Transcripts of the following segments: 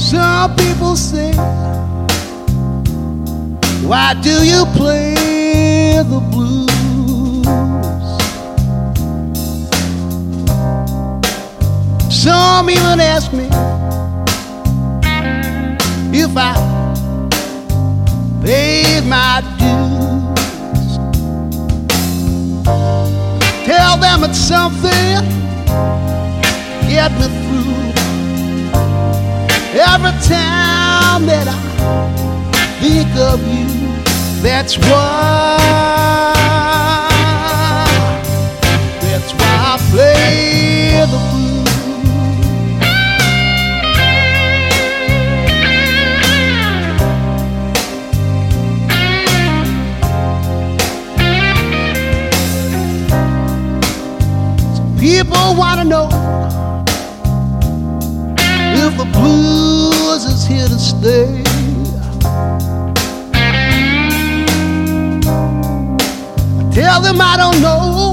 Some people say, why do you play the blues? Some even ask me if I paid my dues. Tell them it's something get me through. Every time that I think of you, that's why I play the blues. People want to know if the blues is here to stay. I tell them I don't know,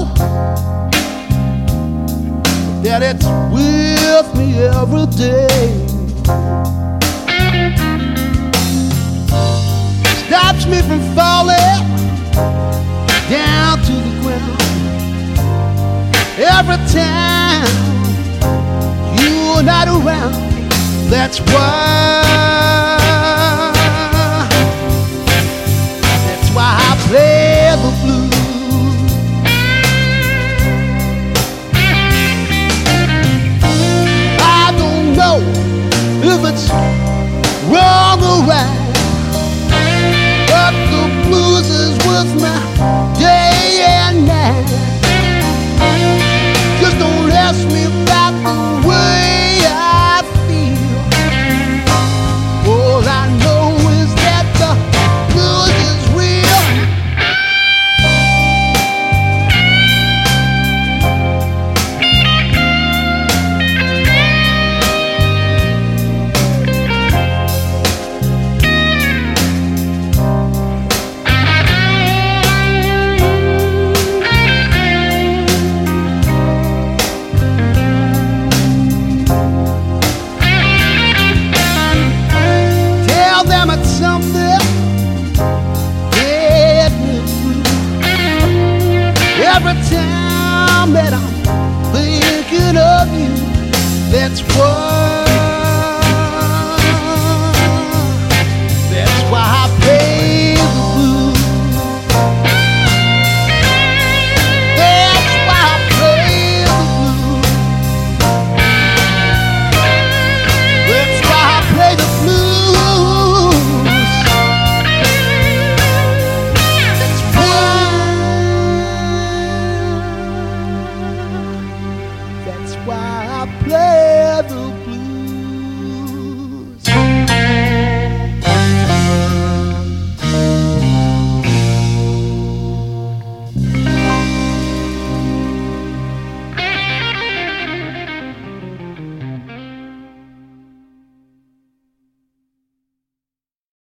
that it's with me every day. Stops me from falling down to the ground. Every time you're not around, that's why I play the blues. I don't know if it's wrong or right, but the blues is with me day and night. Just don't ask me about the way I feel. All I know is that the blues is real. Every time that I'm thinking of you, that's why I play the blues. That's why I play the blues. That's why I play the blues. That's why I play the blues.